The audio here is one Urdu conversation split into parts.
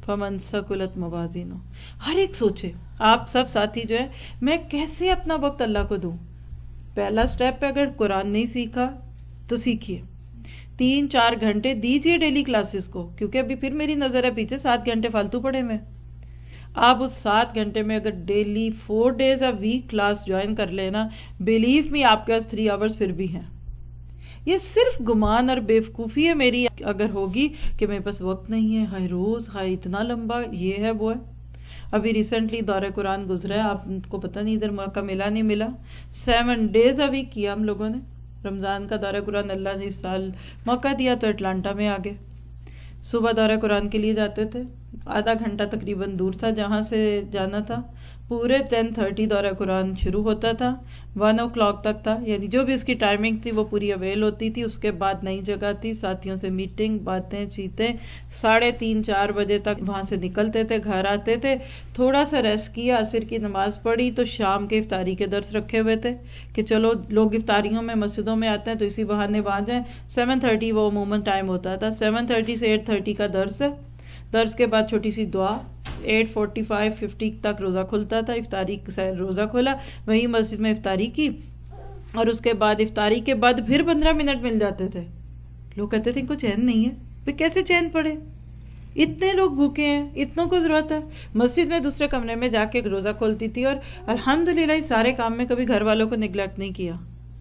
فمن ثقلت موازینہ. ہر ایک سوچے، آپ سب ساتھی جو ہے، میں کیسے اپنا وقت اللہ کو دوں. پہلا سٹیپ ہے، اگر قرآن نہیں سیکھا تو سیکھیے. 3-4 گھنٹے دیجیے ڈیلی کلاسز کو، کیونکہ ابھی پھر میری نظر ہے پیچھے 7 گھنٹے فالتو پڑے میں. آپ اس 7 گھنٹے میں اگر daily 4 days a week class join کر لینا، بلیو می آپ کے پاس 3 hours پھر بھی ہیں. یہ صرف گمان اور بیوقوفی ہے میری اگر ہوگی کہ میرے پاس وقت نہیں ہے، ہائے روز، ہائے اتنا لمبا، یہ ہے وہ ہے. ابھی ریسنٹلی دورہ قرآن گزرا ہے، آپ کو پتہ نہیں ادھر موقع ملا نہیں ملا. 7 days a week کیا ہم لوگوں نے. رمضان کا دورہ قرآن اللہ نے اس سال موقع دیا تو اٹلانٹا میں آگے. صبح دورہ قرآن کے لیے جاتے تھے، آدھا گھنٹہ تقریباً دور تھا جہاں سے جانا تھا. پورے 10:30 دورہ قرآن شروع ہوتا تھا، 1 o'clock تک تھا، یعنی جو بھی اس کی ٹائمنگ تھی وہ پوری اویل ہوتی تھی. اس کے بعد نئی جگہ تھی، ساتھیوں سے میٹنگ، باتیں چیتیں. 3:30-4 بجے تک وہاں سے نکلتے تھے، گھر آتے تھے، تھوڑا سا ریسٹ کیا، عصر کی نماز پڑھی تو شام کے افطاری کے درس رکھے ہوئے تھے کہ چلو لوگ افطاریوں میں مسجدوں میں آتے ہیں تو اسی بہانے وہاں جائیں. 7:30 وہ عموماً ٹائم ہوتا تھا. 7:30 سے 8:30 کا درس ہے. درس کے بعد چھوٹی سی دعا. 8:45-50 تک روزہ کھلتا تھا. افطاری روزہ کھولا، وہی مسجد میں افطاری کی، اور اس کے بعد افطاری کے بعد پھر 15 منٹ مل جاتے تھے. لوگ کہتے تھے ان کو چین نہیں ہے. پھر کیسے چین پڑے؟ اتنے لوگ بھوکے ہیں، اتنوں کو ضرورت ہے. مسجد میں دوسرے کمرے میں جا کے روزہ کھولتی تھی، اور الحمدللہ اس سارے کام میں کبھی گھر والوں کو نگلیکٹ نہیں کیا.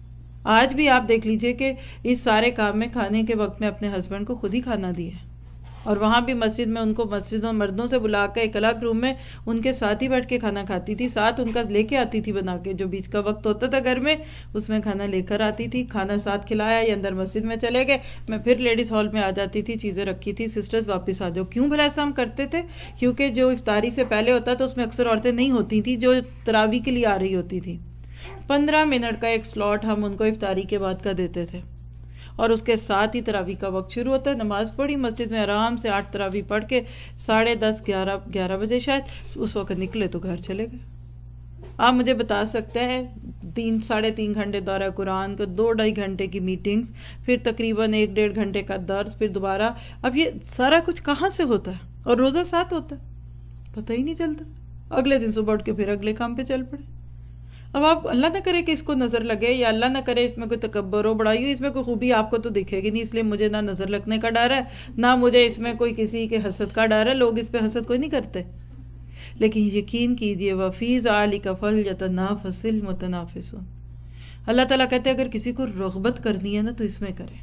آج بھی آپ دیکھ لیجئے کہ اس سارے کام میں کھانے کے وقت میں اپنے ہسبینڈ کو خود ہی کھانا دیا ہے. اور وہاں بھی مسجد میں ان کو مسجدوں مردوں سے بلا کے ایک الگ روم میں ان کے ساتھ ہی بیٹھ کے کھانا کھاتی تھی. ساتھ ان کا لے کے آتی تھی بنا کے، جو بیچ کا وقت ہوتا تھا گھر میں اس میں کھانا لے کر آتی تھی. کھانا ساتھ کھلایا، یہ اندر مسجد میں چلے گئے، میں پھر لیڈیز ہال میں آ جاتی تھی، چیزیں رکھی تھی، سسٹرز واپس آ جاؤ. کیوں بھلا ایسا ہم کرتے تھے؟ کیونکہ جو افطاری سے پہلے ہوتا تھا اس میں اکثر عورتیں نہیں ہوتی تھی جو تراویح کے لیے آ رہی ہوتی تھی. 15 منٹ کا ایک سلاٹ ہم ان کو افطاری کے بعد کا دیتے تھے، اور اس کے ساتھ ہی تراویح کا وقت شروع ہوتا ہے. نماز پڑھی مسجد میں آرام سے 8 تراویح پڑھ کے 10:30 11 بجے شاید اس وقت نکلے تو گھر چلے گئے. آپ مجھے بتا سکتے ہیں 3-3.5 گھنٹے دورہ قرآن کو، 2-2.5 گھنٹے کی میٹنگز، پھر تقریباً 1-1.5 گھنٹے کا درس، پھر دوبارہ. اب یہ سارا کچھ کہاں سے ہوتا ہے؟ اور روزہ ساتھ ہوتا ہے، پتہ ہی نہیں چلتا. اگلے دن صبح اٹھ کے پھر اگلے کام پہ چل پڑے. اب آپ اللہ نہ کرے کہ اس کو نظر لگے، یا اللہ نہ کرے اس میں کوئی تکبر ہو، بڑائی ہو، اس میں کوئی خوبی آپ کو تو دکھے گی نہیں، اس لیے مجھے نہ نظر لگنے کا ڈر ہے، نہ مجھے اس میں کوئی کسی کے حسد کا ڈر ہے. لوگ اس پہ حسد کوئی نہیں کرتے، لیکن یقین کیجئے وَفِي ذَلِكَ فَلْيَتَنَافَسِ الْمُتَنَافِسُونَ. اللہ تعالیٰ کہتے ہیں اگر کسی کو رغبت کرنی ہے نا تو اس میں کرے،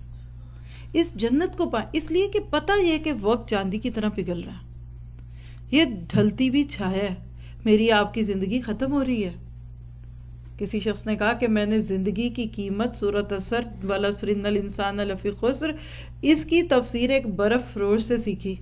اس جنت کو پائے. اس لیے کہ پتہ یہ کہ وقت چاندی کی طرح پگھل رہا ہے، یہ ڈھلتی بھی چھایا ہے. میری آپ کی زندگی ختم ہو رہی ہے. کسی شخص نے کہا کہ میں نے زندگی کی قیمت سورۃ العصر وَالْعَصْرِ إِنَّ الْإِنسَانَ لَفِي خُسْرٍ اس کی تفسیر ایک برف فروش سے سیکھی،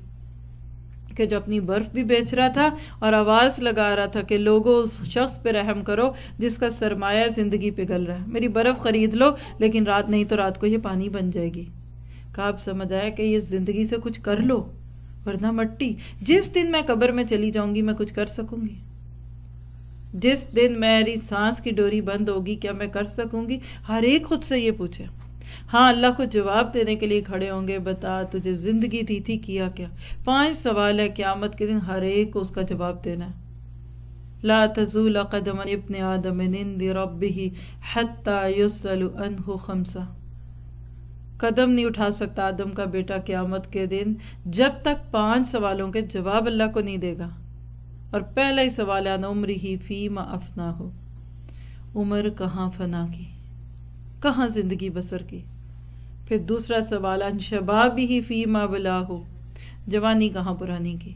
کہ جو اپنی برف بھی بیچ رہا تھا اور آواز لگا رہا تھا کہ لوگوں اس شخص پہ رحم کرو جس کا سرمایہ زندگی پگھل رہا ہے. میری برف خرید لو لیکن رات نہیں تو رات کو یہ پانی بن جائے گی. کہا اب سمجھ آیا کہ یہ زندگی سے کچھ کر لو ورنہ مٹی. جس دن میں قبر میں چلی جاؤں گی میں کچھ کر سکوں گی؟ جس دن میری سانس کی ڈوری بند ہوگی کیا میں کر سکوں گی؟ ہر ایک خود سے یہ پوچھے. ہاں اللہ کو جواب دینے کے لیے کھڑے ہوں گے، بتا تجھے زندگی دی تھی کیا کیا. 5 سوال ہے قیامت کے دن، ہر ایک کو اس کا جواب دینا ہے. لا تزول قدم ابن آدم من عند ربه حتى يسأل عنه 5. قدم نہیں اٹھا سکتا آدم کا بیٹا قیامت کے دن جب تک 5 سوالوں کے جواب اللہ کو نہیں دے گا. اور پہلا ہی سوال ہے عمرہ فیما افناہ، عمر کہاں فنا کی، کہاں زندگی بسر کی. پھر دوسرا سوال عن شبابہ فیما بلاہ، جوانی کہاں پرانی کی.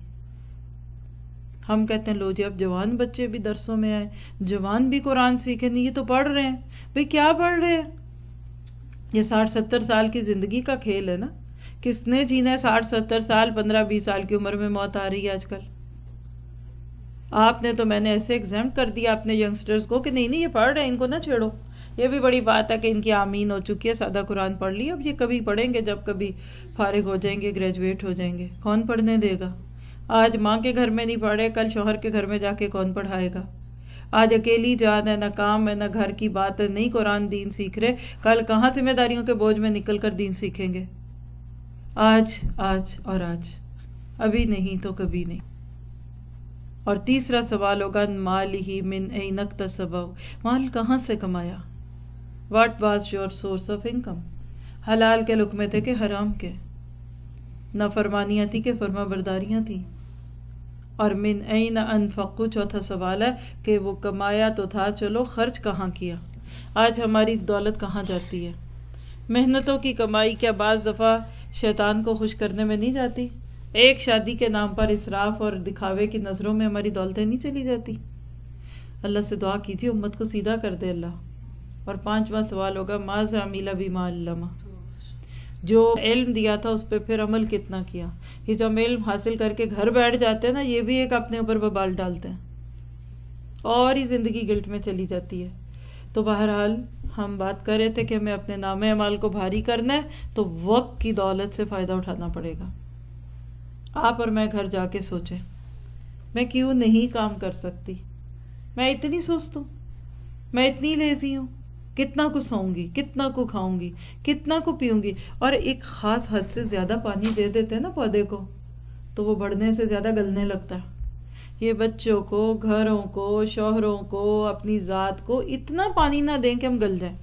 ہم کہتے ہیں لو جی اب جوان بچے بھی درسوں میں آئے، جوان بھی قرآن سیکھیں. نہیں یہ تو پڑھ رہے ہیں. بھئی کیا پڑھ رہے ہیں؟ یہ 60-70 سال کی زندگی کا کھیل ہے نا. کس نے جینا ہے 60-70 سال؟ 15-20 سال کی عمر میں موت آ رہی ہے آج کل. آپ نے تو میں نے ایسے ایگزامٹ کر دیا اپنے ینگسٹرز کو کہ نہیں یہ پڑھ رہے ہیں ان کو نہ چھیڑو. یہ بھی بڑی بات ہے کہ ان کی آمین ہو چکی ہے، سادہ قرآن پڑھ لی، اب یہ کبھی پڑھیں گے جب کبھی فارغ ہو جائیں گے، گریجویٹ ہو جائیں گے. کون پڑھنے دے گا؟ آج ماں کے گھر میں نہیں پڑھے، کل شوہر کے گھر میں جا کے کون پڑھائے گا؟ آج اکیلی جان ہے، نہ کام ہے، نہ گھر کی بات ہے، نہیں قرآن دین سیکھ رہے، کل کہاں ذمہ داریوں کے بوجھ میں نکل کر دین سیکھیں گے؟ آج آج اور آج. ابھی نہیں تو کبھی نہیں. اور تیسرا سوال ہوگا مالہ من این اکتسبہ، مال کہاں سے کمایا. What was your source of income. حلال کے لقمے تھے کہ حرام کے، نافرمانیاں تھی کہ فرما برداریاں تھی. اور من این انفقوا، چوتھا سوال ہے کہ وہ کمایا تو تھا، چلو خرچ کہاں کیا. آج ہماری دولت کہاں جاتی ہے؟ محنتوں کی کمائی کیا بعض دفعہ شیطان کو خوش کرنے میں نہیں جاتی؟ ایک شادی کے نام پر اسراف اور دکھاوے کی نظروں میں ہماری دولتیں نہیں چلی جاتی؟ اللہ سے دعا کیجیے امت کو سیدھا کر دے اللہ. اور پانچواں سوال ہوگا ماذا عمل بما علم، جو علم دیا تھا اس پہ پھر عمل کتنا کیا. یہ جو ہم علم حاصل کر کے گھر بیٹھ جاتے ہیں نا، یہ بھی ایک اپنے اوپر وبال ڈالتے ہیں اور ہی زندگی گلٹ میں چلی جاتی ہے. تو بہرحال ہم بات کر رہے تھے کہ ہمیں اپنے نام اعمال کو بھاری کرنا ہے تو وقت کی دولت سے فائدہ اٹھانا پڑے گا. آپ اور میں گھر جا کے سوچیں، میں کیوں نہیں کام کر سکتی؟ میں اتنی سست ہوں، میں اتنی لیزی ہوں، کتنا کو سوؤں گی، کتنا کو کھاؤں گی، کتنا کو پیوں گی. اور ایک خاص حد سے زیادہ پانی دے دیتے ہیں نا پودے کو تو وہ بڑھنے سے زیادہ گلنے لگتا ہے. یہ بچوں کو، گھروں کو، شوہروں کو، اپنی ذات کو اتنا پانی نہ دیں کہ ہم گل جائیں.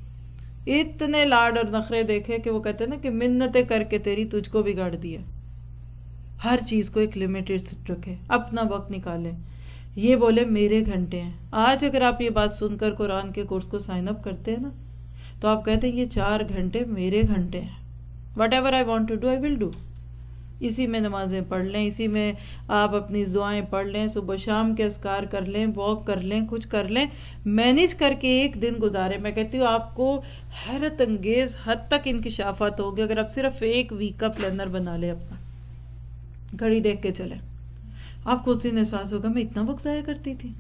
اتنے لاڈ اور نخرے دیکھے کہ وہ کہتے ہیں نا کہ منتیں کر کے تیری تجھ کو بگاڑ دیا. ہر چیز کو ایک لمیٹڈ رکھے، اپنا وقت نکالے. یہ بولے میرے گھنٹے ہیں. آج اگر آپ یہ بات سن کر قرآن کے کورس کو سائن اپ کرتے ہیں نا تو آپ کہتے ہیں یہ 4 گھنٹے میرے گھنٹے ہیں. Whatever I want to do I will do. اسی میں نمازیں پڑھ لیں، اسی میں آپ اپنی دعائیں پڑھ لیں، صبح شام کے اذکار کر لیں، واک کر لیں، کچھ کر لیں، مینج کر کے ایک دن گزارے. میں کہتی ہوں آپ کو حیرت انگیز حد تک انکشافات ہوگی اگر آپ صرف ایک ویک کا پلانر بنا لیں. اپنا گھڑی دیکھ کے چلیں، آپ کو اس دن احساس ہوگا میں اتنا وقت ضائع کرتی تھی.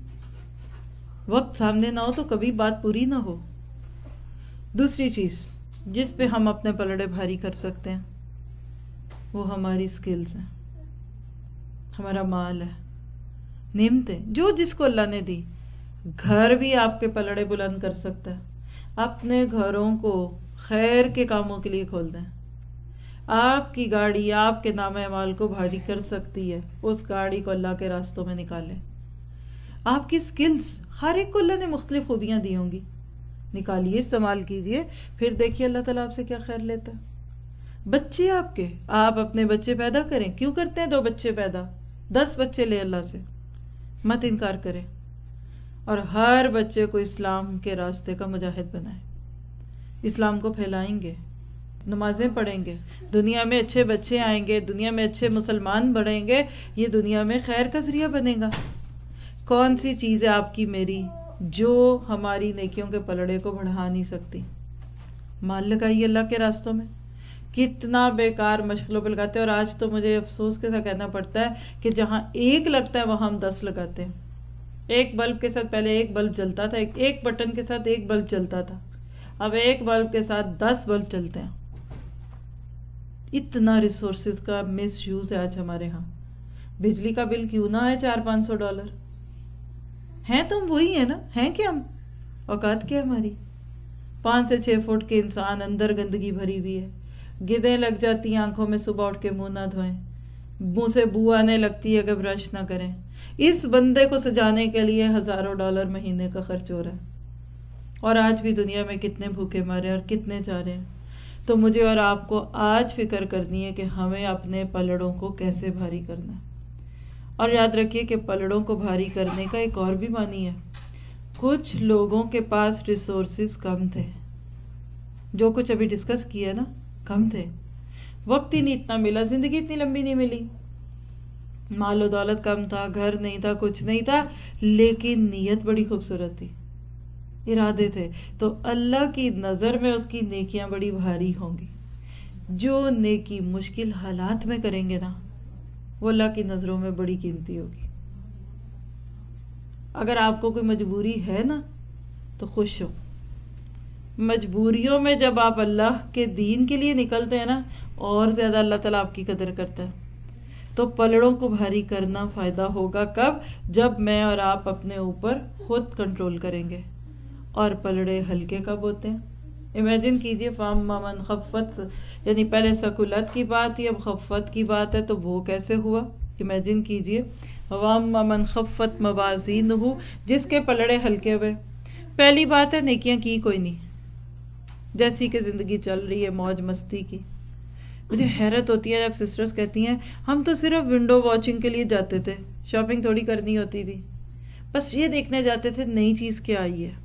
وقت سامنے نہ ہو تو کبھی بات پوری نہ ہو. دوسری چیز جس پہ ہم اپنے پلڑے بھاری کر سکتے ہیں وہ ہماری سکلز ہیں، ہمارا مال ہے، نعمتیں جو جس کو اللہ نے دی. گھر بھی آپ کے پلڑے بلند کر سکتا ہے. اپنے گھروں کو خیر کے کاموں کے لیے کھول دیں. آپ کی گاڑی آپ کے نام اعمال کو بھاری کر سکتی ہے، اس گاڑی کو اللہ کے راستوں میں نکالیں. آپ کی سکلز، ہر ایک کو اللہ نے مختلف خوبیاں دی ہوں گی، نکالیے، استعمال کیجئے، پھر دیکھیے اللہ تعالیٰ آپ سے کیا خیر لیتا ہے. بچے آپ کے، آپ اپنے بچے پیدا کریں. کیوں کرتے ہیں 2 بچے پیدا؟ 10 بچے لے اللہ سے، مت انکار کریں. اور ہر بچے کو اسلام کے راستے کا مجاہد بنائیں. اسلام کو پھیلائیں گے، نمازیں پڑھیں گے، دنیا میں اچھے بچے آئیں گے، دنیا میں اچھے مسلمان بڑھیں گے، یہ دنیا میں خیر کا ذریعہ بنے گا. کون سی چیز ہے آپ کی میری جو ہماری نیکیوں کے پلڑے کو بڑھا نہیں سکتی؟ مال لگائیے اللہ کے راستوں میں. کتنا بیکار مشغلوں پہ لگاتے ہیں. اور آج تو مجھے افسوس کے ساتھ کہنا پڑتا ہے کہ جہاں 1 لگتا ہے وہاں ہم 10 لگاتے ہیں. ایک بلب کے ساتھ پہلے 1 بلب جلتا تھا، ایک بٹن کے ساتھ 1 بلب جلتا تھا، اب 1 بلب کے ساتھ 10 بلب چلتے ہیں. اتنا ریسورسز کا مس یوز ہے آج ہمارے ہاں. بجلی کا بل کیوں نہ ہے $400-500؟ ہیں تو ہم وہی ہیں نا، ہیں کہ ہم اوقات کیا ہماری؟ 5 سے 6 فٹ کے انسان، اندر گندگی بھری ہوئی ہے، گدیں لگ جاتی ہیں آنکھوں میں، صبح اٹھ کے منہ نہ دھوئیں، منہ سے بو آنے لگتی ہے کہ برش نہ کریں. اس بندے کو سجانے کے لیے $1000 مہینے کا خرچ ہو رہا ہے. اور آج بھی دنیا میں کتنے بھوکے مرے اور کتنے جا رہے ہیں. تو مجھے اور آپ کو آج فکر کرنی ہے کہ ہمیں اپنے پلڑوں کو کیسے بھاری کرنا ہے. اور یاد رکھیے کہ پلڑوں کو بھاری کرنے کا ایک اور بھی معنی ہے. کچھ لوگوں کے پاس ریسورسز کم تھے، جو کچھ ابھی ڈسکس کیا نا، کم تھے، وقت ہی نہیں اتنا ملا، زندگی اتنی لمبی نہیں ملی، مال و دولت کم تھا، گھر نہیں تھا، کچھ نہیں تھا، لیکن نیت بڑی خوبصورت تھی، ارادے تھے. تو اللہ کی نظر میں اس کی نیکیاں بڑی بھاری ہوں گی. جو نیکی مشکل حالات میں کریں گے نا وہ اللہ کی نظروں میں بڑی قیمتی ہوگی. اگر آپ کو کوئی مجبوری ہے نا تو خوش ہو. مجبوریوں میں جب آپ اللہ کے دین کے لیے نکلتے ہیں نا اور زیادہ اللہ تعالیٰ آپ کی قدر کرتا ہے. تو پلڑوں کو بھاری کرنا فائدہ ہوگا کب؟ جب میں اور آپ اپنے اوپر خود کنٹرول کریں گے. اور پلڑے ہلکے کب ہوتے ہیں؟ امیجن کیجئے فاما من خفت، یعنی پہلے سکولت کی بات تھی، اب خفت کی بات ہے، تو وہ کیسے ہوا؟ امیجن کیجئے واما من خفت موازینہ، جس کے پلڑے ہلکے ہوئے. پہلی بات ہے نیکیاں کی کوئی نہیں، جیسی کہ زندگی چل رہی ہے موج مستی کی. مجھے حیرت ہوتی ہے جب سسٹرز کہتی ہیں ہم تو صرف ونڈو واچنگ کے لیے جاتے تھے، شاپنگ تھوڑی کرنی ہوتی تھی، بس یہ دیکھنے جاتے تھے نئی چیز کیا آئی ہے،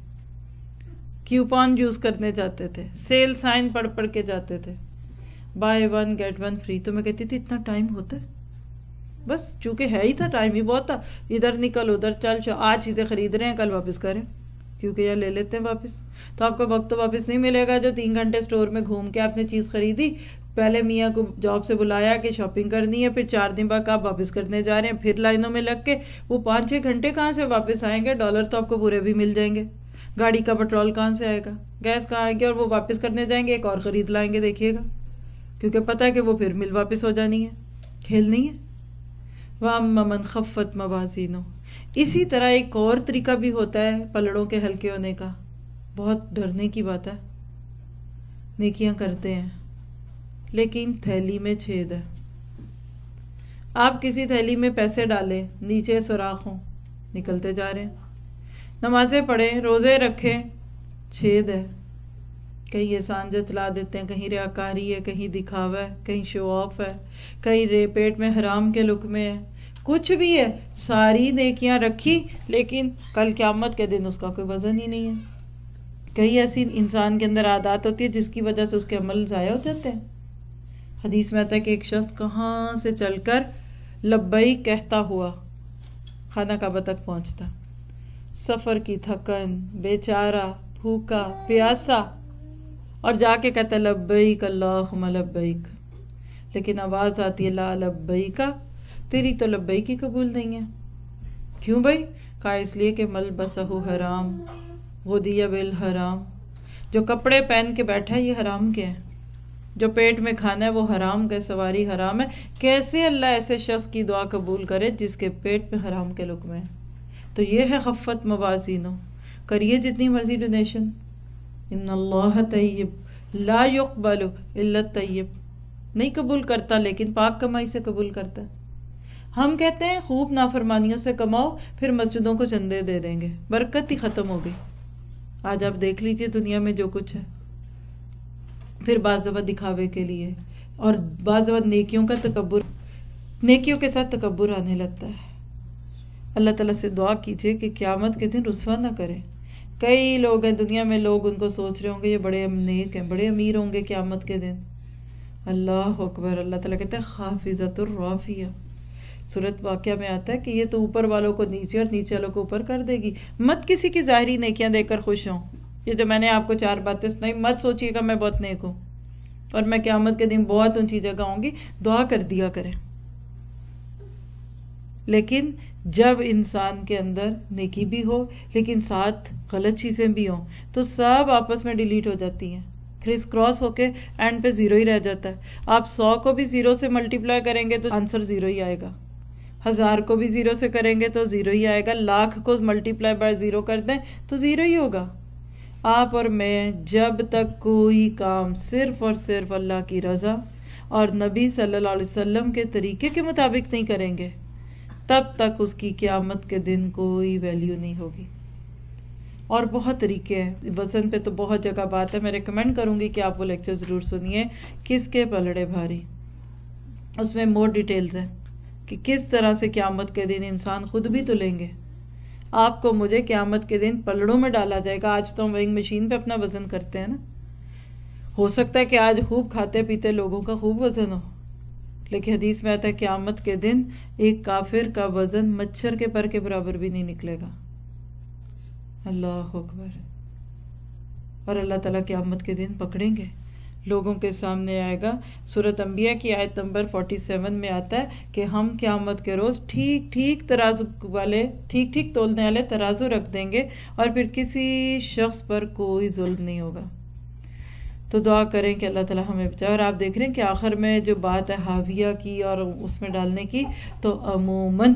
کیوپان یوز کرنے جاتے تھے، سیل سائن پڑھ پڑھ کے جاتے تھے، buy one get one free. تو میں کہتی تھی اتنا ٹائم ہوتا ہے؟ بس چونکہ ہے ہی تھا، ٹائم ہی بہت تھا، ادھر نکل ادھر چل، آج چیزیں خرید رہے ہیں کل واپس کریں، کیونکہ یہ لے لیتے ہیں واپس. تو آپ کا وقت تو واپس نہیں ملے گا جو 3 گھنٹے اسٹور میں گھوم کے آپ نے چیز خریدی، پہلے میاں کو جاب سے بلایا کہ شاپنگ کرنی ہے، پھر 4 دن بعد آپ واپس کرنے جا رہے ہیں، پھر لائنوں میں لگ کے وہ 5-6 گھنٹے کہاں سے واپس آئیں گے؟ ڈالر تو آپ کو پورے بھی مل جائیں گے، گاڑی کا پیٹرول کہاں سے آئے گا، گیس کہاں آئے گی، اور وہ واپس کرنے جائیں گے ایک اور خرید لائیں گے، دیکھیے گا، کیونکہ پتہ ہے کہ وہ پھر مل واپس ہو جانی ہے، کھیل نہیں ہے. وَأَمَّا مَنْ خَفَّتْ مَوَازِينُهُ. اسی طرح ایک اور طریقہ بھی ہوتا ہے پلڑوں کے ہلکے ہونے کا، بہت ڈرنے کی بات ہے. نیکیاں کرتے ہیں لیکن تھیلی میں چھید ہے. آپ کسی تھیلی میں پیسے ڈالیں، نیچے سوراخ ہوں، نکلتے جا رہے ہیں. نمازیں پڑھیں، روزے رکھیں، چھید ہے. کہیں احسان جتلا دیتے ہیں، کہیں ریاکاری ہے، کہیں دکھاوا ہے، کہیں شو آف ہے، کہیں پیٹ میں حرام کے لقمے ہیں، کچھ بھی ہے. ساری نیکیاں رکھی لیکن کل قیامت کے دن اس کا کوئی وزن ہی نہیں ہے. کئی ایسی انسان کے اندر عادات ہوتی ہے جس کی وجہ سے اس کے عمل ضائع ہو جاتے ہیں. حدیث میں آتا ہے کہ ایک شخص کہاں سے چل کر لبیک کہتا ہوا خانہ کعبہ تک پہنچتا، سفر کی تھکن، بیچارہ، بھوکا پیاسا، اور جا کے کہتا لبیک اللہم لبیک، لیکن آواز آتی ہے لا لبیک، تیری تو لبیک ہی قبول نہیں ہے. کیوں بھائی؟ کہا اس لیے کہ ملبسہ حرام غدی بالحرام، جو کپڑے پہن کے بیٹھا ہے یہ حرام کے ہیں، جو پیٹ میں کھانا ہے وہ حرام کا، سواری حرام ہے. کیسے اللہ ایسے شخص کی دعا قبول کرے جس کے پیٹ میں حرام کے لقمے ہیں؟ تو یہ ہے خفت موازینو. کریے جتنی مرضی ڈونیشن، ان اللہ طیب لا یقبل الا الطیب، نہیں قبول کرتا لیکن پاک کمائی سے قبول کرتا ہے. ہم کہتے ہیں خوب نافرمانیوں سے کماؤ پھر مسجدوں کو چندے دے دیں گے، برکت ہی ختم ہو گئی. آج آپ دیکھ لیجئے دنیا میں جو کچھ ہے، پھر بعض دفعہ دکھاوے کے لیے، اور بعض دفعہ نیکیوں کا تکبر، نیکیوں کے ساتھ تکبر آنے لگتا ہے. اللہ تعالیٰ سے دعا کیجئے کہ قیامت کے دن رسوا نہ کرے. کئی لوگ ہیں دنیا میں، لوگ ان کو سوچ رہے ہوں گے یہ بڑے نیک ہیں، بڑے امیر ہوں گے قیامت کے دن. اللہ اکبر. اللہ تعالیٰ کہتا ہے خافضۃ الرافیہ. سورۃ واقعہ میں آتا ہے کہ یہ تو اوپر والوں کو نیچے اور نیچے والوں کو اوپر کر دے گی. مت کسی کی ظاہری نیکیاں دیکھ کر خوش ہوں. یہ جو میں نے آپ کو 4 باتیں سنائی، مت سوچیے گا میں بہت نیک ہوں اور میں قیامت کے دن بہت اونچی جگہ ہوں گی. دعا کر دیا کریں. لیکن جب انسان کے اندر نیکی بھی ہو لیکن ساتھ غلط چیزیں بھی ہوں تو سب آپس میں ڈیلیٹ ہو جاتی ہیں، کرس کراس ہو کے اینڈ پہ 0 ہی رہ جاتا ہے. آپ 100 کو بھی 0 سے ملٹیپلائی کریں گے تو آنسر 0 ہی آئے گا. 1000 کو بھی 0 سے کریں گے تو 0 ہی آئے گا. 1,00,000 کو ملٹیپلائی بائی 0 کر دیں تو 0 ہی ہوگا. آپ اور میں جب تک کوئی کام صرف اور صرف اللہ کی رضا اور نبی صلی اللہ علیہ وسلم کے طریقے کے مطابق نہیں کریں گے تب تک اس کی قیامت کے دن کوئی ویلیو نہیں ہوگی. اور بہت طریقے ہیں، وزن پہ تو بہت جگہ بات ہے. میں ریکمینڈ کروں گی کہ آپ وہ لیکچر ضرور سنیے، کس کے پلڑے بھاری. اس میں مور ڈیٹیلز ہیں کہ کس طرح سے قیامت کے دن انسان خود بھی تو لیں گے. آپ کو مجھے قیامت کے دن پلڑوں میں ڈالا جائے گا. آج تو ہم ویئنگ مشین پہ اپنا وزن کرتے ہیں نا. ہو سکتا ہے کہ آج خوب کھاتے پیتے لوگوں کا خوب وزن ہو، لیکن حدیث میں آتا ہے قیامت کے دن ایک کافر کا وزن مچھر کے پر کے برابر بھی نہیں نکلے گا. اللہ اکبر. اور اللہ تعالیٰ قیامت کے دن پکڑیں گے، لوگوں کے سامنے آئے گا. سورۃ انبیاء کی آیت نمبر 47 میں آتا ہے کہ ہم قیامت کے روز ٹھیک ٹھیک ترازو والے، ٹھیک ٹھیک تولنے والے ترازو رکھ دیں گے اور پھر کسی شخص پر کوئی ظلم نہیں ہوگا. تو دعا کریں کہ اللہ تعالیٰ ہمیں بچائے. اور آپ دیکھ رہے ہیں کہ آخر میں جو بات ہے حاویہ کی اور اس میں ڈالنے کی، تو عموماً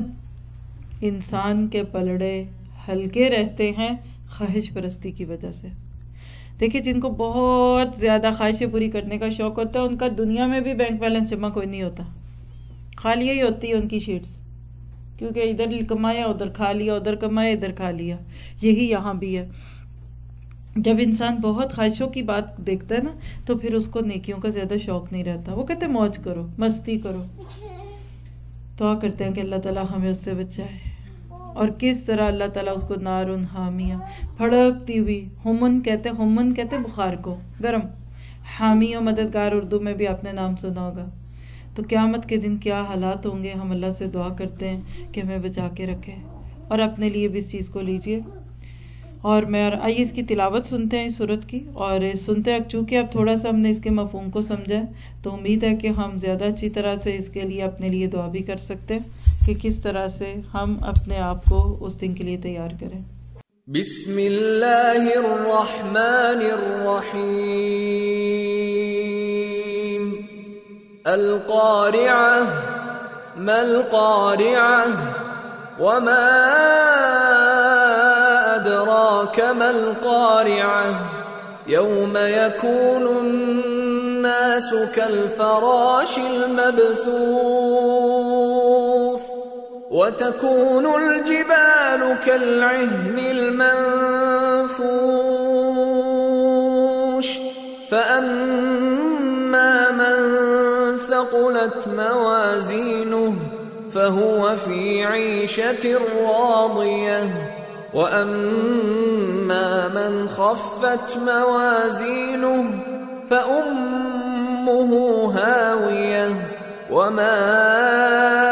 انسان کے پلڑے ہلکے رہتے ہیں خواہش پرستی کی وجہ سے. دیکھیے جن کو بہت زیادہ خواہشیں پوری کرنے کا شوق ہوتا ہے ان کا دنیا میں بھی بینک بیلنس جمع کوئی نہیں ہوتا، خالی ہی ہوتی ہے ان کی شیٹس، کیونکہ ادھر کمایا ادھر کھا لیا، ادھر کمایا ادھر کھا لیا. یہی یہاں بھی ہے. جب انسان بہت خواہشوں کی بات دیکھتا ہے نا تو پھر اس کو نیکیوں کا زیادہ شوق نہیں رہتا. وہ کہتے ہیں موج کرو، مستی کرو. دعا کرتے ہیں کہ اللہ تعالیٰ ہمیں اس سے بچائے. اور کس طرح اللہ تعالیٰ اس کو نارن حامیہ، پھڑکتی ہوئی، ہمن کہتے بخار کو، گرم، حامی و مددگار اردو میں بھی آپ نے نام سنا ہوگا. تو قیامت کے دن کیا حالات ہوں گے. ہم اللہ سے دعا کرتے ہیں کہ ہمیں بچا کے رکھے، اور اپنے لیے بھی اس چیز کو لیجئے. اور آئیے اس کی تلاوت سنتے ہیں اس سورت کی، اور سنتے ہیں چونکہ اب تھوڑا سا ہم نے اس کے مفہوم کو سمجھا ہے تو امید ہے کہ ہم زیادہ اچھی طرح سے اس کے لیے اپنے لیے دعا بھی کر سکتے ہیں کہ کس طرح سے ہم اپنے آپ کو اس دن کے لیے تیار کریں. بسم اللہ الرحمن الرحیم. القارعة ما القارعة وما أدراك ما القارعة يوم يكون الناس كالفراش المبثوث وتكون الجبال كالعهن المنفوش فأما من ثقلت موازينه فهو في عيشة راضية وأما من خفت موازينه فأمه هاوية وما